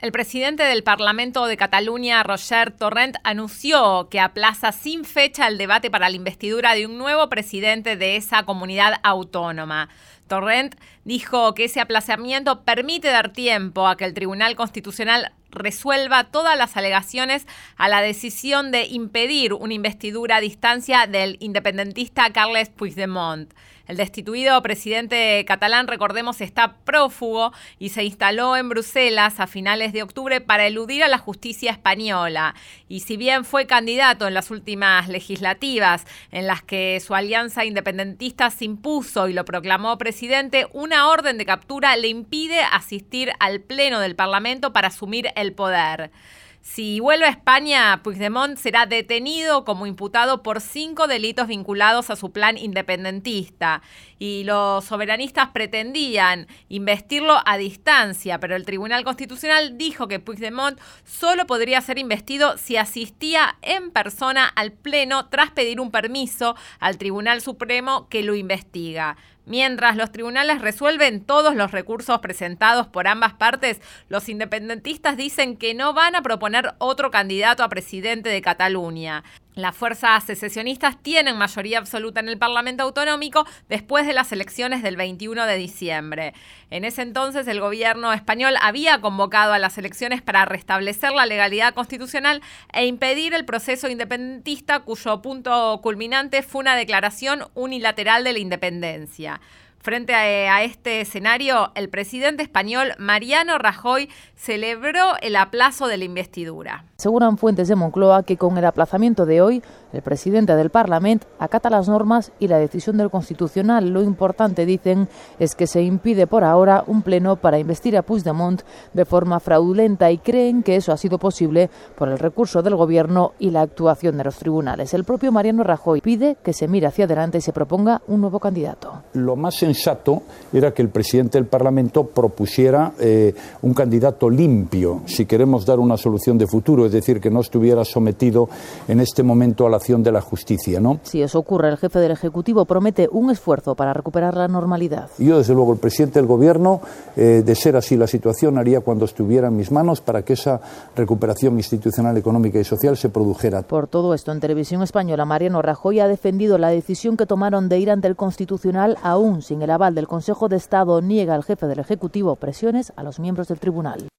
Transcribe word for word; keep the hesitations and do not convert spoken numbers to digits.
El presidente del Parlamento de Cataluña, Roger Torrent, anunció que aplaza sin fecha el debate para la investidura de un nuevo presidente de esa comunidad autónoma. Torrent dijo que ese aplazamiento permite dar tiempo a que el Tribunal Constitucional resuelva todas las alegaciones a la decisión de impedir una investidura a distancia del independentista Carles Puigdemont. El destituido presidente catalán, recordemos, está prófugo y se instaló en Bruselas a finales de octubre para eludir a la justicia española. Y si bien fue candidato en las últimas legislativas en las que su alianza independentista se impuso y lo proclamó presidente, una orden de captura le impide asistir al pleno del Parlamento para asumir el poder. Si vuelve a España, Puigdemont será detenido como imputado por cinco delitos vinculados a su plan independentista. Y los soberanistas pretendían investirlo a distancia, pero el Tribunal Constitucional dijo que Puigdemont solo podría ser investido si asistía en persona al pleno tras pedir un permiso al Tribunal Supremo que lo investiga. Mientras los tribunales resuelven todos los recursos presentados por ambas partes, los independentistas dicen que no van a proponer otro candidato a presidente de Cataluña. Las fuerzas secesionistas tienen mayoría absoluta en el Parlamento Autonómico después de las elecciones del veintiuno de diciembre. En ese entonces, el gobierno español había convocado a las elecciones para restablecer la legalidad constitucional e impedir el proceso independentista, cuyo punto culminante fue una declaración unilateral de la independencia. Frente a, a este escenario, el presidente español Mariano Rajoy celebró el aplazo de la investidura. Aseguran fuentes de Moncloa que con el aplazamiento de hoy, el presidente del Parlamento acata las normas y la decisión del Constitucional. Lo importante, dicen, es que se impide por ahora un pleno para investir a Puigdemont de forma fraudulenta y creen que eso ha sido posible por el recurso del gobierno y la actuación de los tribunales. El propio Mariano Rajoy pide que se mire hacia adelante y se proponga un nuevo candidato. Lo más sensato era que el presidente del Parlamento propusiera eh, un candidato limpio, si queremos dar una solución de futuro, es decir, que no estuviera sometido en este momento a la acción de la justicia, ¿no? Si eso ocurre, el jefe del Ejecutivo promete un esfuerzo para recuperar la normalidad. Yo, desde luego, el presidente del Gobierno, eh, de ser así la situación, haría cuando estuviera en mis manos para que esa recuperación institucional, económica y social se produjera. Por todo esto, en Televisión Española, Mariano Rajoy ha defendido la decisión que tomaron de ir ante el Constitucional aún sin el aval del Consejo de Estado. Niega al jefe del Ejecutivo presiones a los miembros del tribunal.